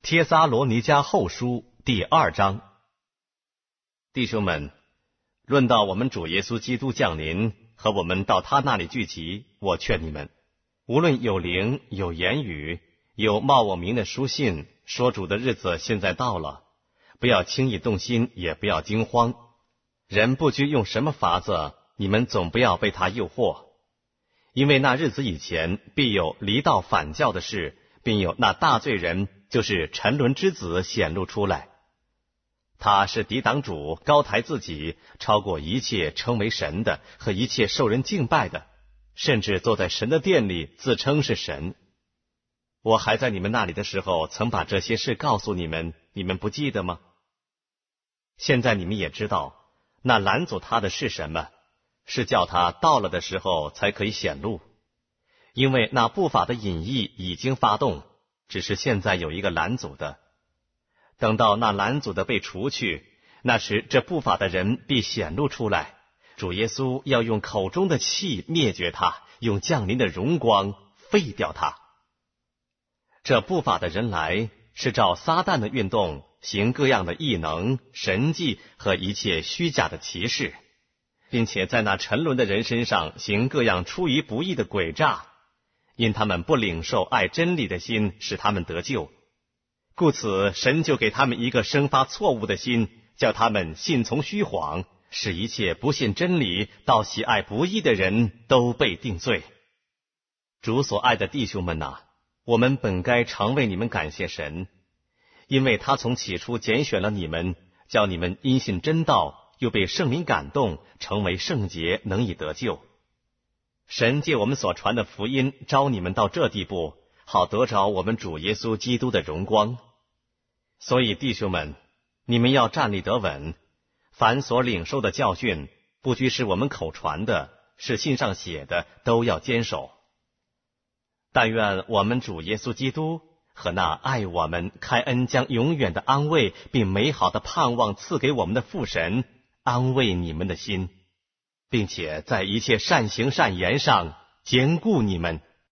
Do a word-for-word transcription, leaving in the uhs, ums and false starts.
帖撒罗尼迦后书第二章。弟兄们，论到我们主耶稣基督降临和我们到他那里聚集，我劝你们，无论有灵、有言语、有冒我名的书信，说主的日子现在到了，不要轻易动心，也不要惊慌。人不拘用什么法子，你们总不要被他诱惑。因为那日子以前，必有离道反教的事，并有那大罪人，就是沉沦之子显露出来。他是抵挡主，高抬自己，超过一切称为神的和一切受人敬拜的，甚至坐在神的殿里，自称是神。我还在你们那里的时候，曾把这些事告诉你们，你们不记得吗？现在你们也知道，那拦阻他的是什么？是叫他到了的时候才可以显露。因为那不法的隐意已经发动，只是现在有一个拦阻的。等到那拦阻的被除去，那时这不法的人必显露出来。主耶稣要用口中的气灭绝他，用降临的荣光废掉他。这不法的人来，是照撒旦的运动，行各样的异能、神迹和一切虚假的奇事，并且在那沉沦的人身上行各样出于不义的诡诈，因他们不领受爱真理的心，使他们得救。故此神就给他们一个生发错误的心，叫他们信从虚谎，使一切不信真理、倒喜爱不义的人都被定罪。主所爱的弟兄们哪，我们本该常为你们感谢神，因为他从起初拣选了你们，叫你们因信真道，又被圣灵感动，成为圣洁，能以得救。神借我们所传的福音招你们到这地步，好得着我们主耶稣基督的荣光。所以弟兄们，你们要站立得稳，凡所领受的教训，不拘是我们口传的，是信上写的，都要坚守。但愿我们主耶稣基督和那爱我们、开恩将永远的安慰并美好的盼望赐给我们的父神，安慰你们的心，并且在一切善行善言上坚固你们。